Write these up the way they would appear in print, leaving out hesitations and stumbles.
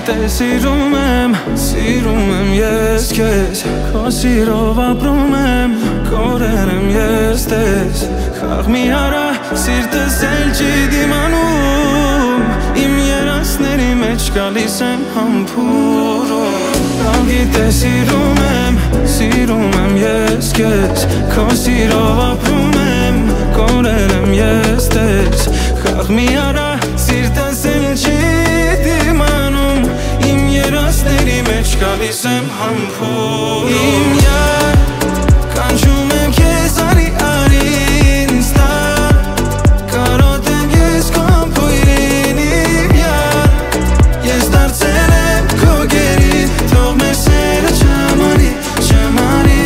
սիրում եմ ես քեզ Քո սիրով ապրում եմ, կորել եմ ես տես Խաղ մի արա, սիրտս էլ չի դիմանում Իմ երասների մեջ գալիս եմ համբուրում Լավ գիտես սիրում եմ ես քեզ Քո սիրով ապրում եմ, կորել եմ ես տես Խաղ մի արա, սիրտս էլ չի դիմանում Իմ երասների մեջ գալիս եմ համբուրում Իմ յար, կանչում եմ քեզ արի ինձ տար Կարոտեմ ես քո ամփոյրին իմ յար Ես դարձել եմ քո գերին, թող մեր սերը չմարի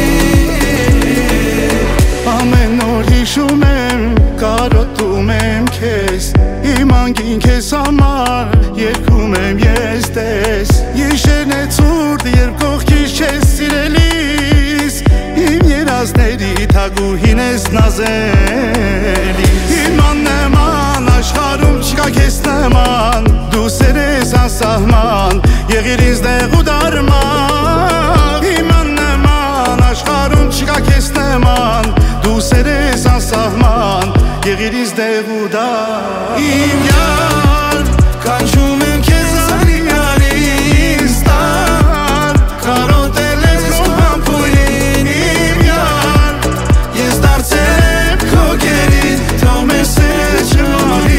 Ամեն օր հիշում եմ, կարոտում եմ քեզ Իմ անգին քեզ համար, երգում եմ ես տես Իշերն է ցուրտ, երբ կողքից չես սիրելիս Իմ երազների թագուհին ես նազելիս Իմ աննման աշխարհում չկա քեզ նման Դու սեր ես անսահման, եղիր ինձ դեղ ու դարման Իմ աննման աշխարհում չկա քեզ նման Դու սեր ես անսահման, եղիր ինձ դեղ ու դարման Իմ յար, կանչում եմ քեզ արի ինձ տար Կարոտել ես քո ամփոյրին իմ յար Ես դարձել եմ քո գերին, թող մեր սերը չմարի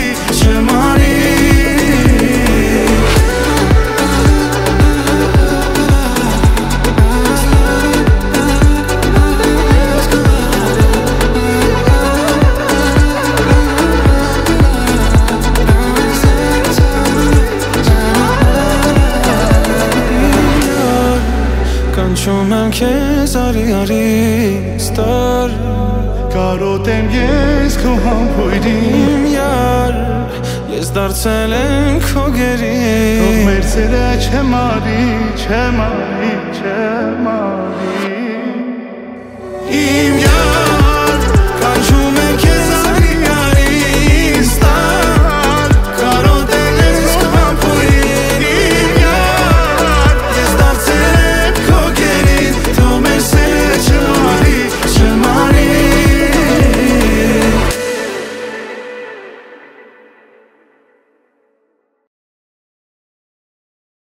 Կանչում եմ քեզ արի ինձ տար կարոտեմ ես քո համբույրին Իմ յար, ես դարձել եմ քո գերին Թող մեր սերը չմարի Իմ յար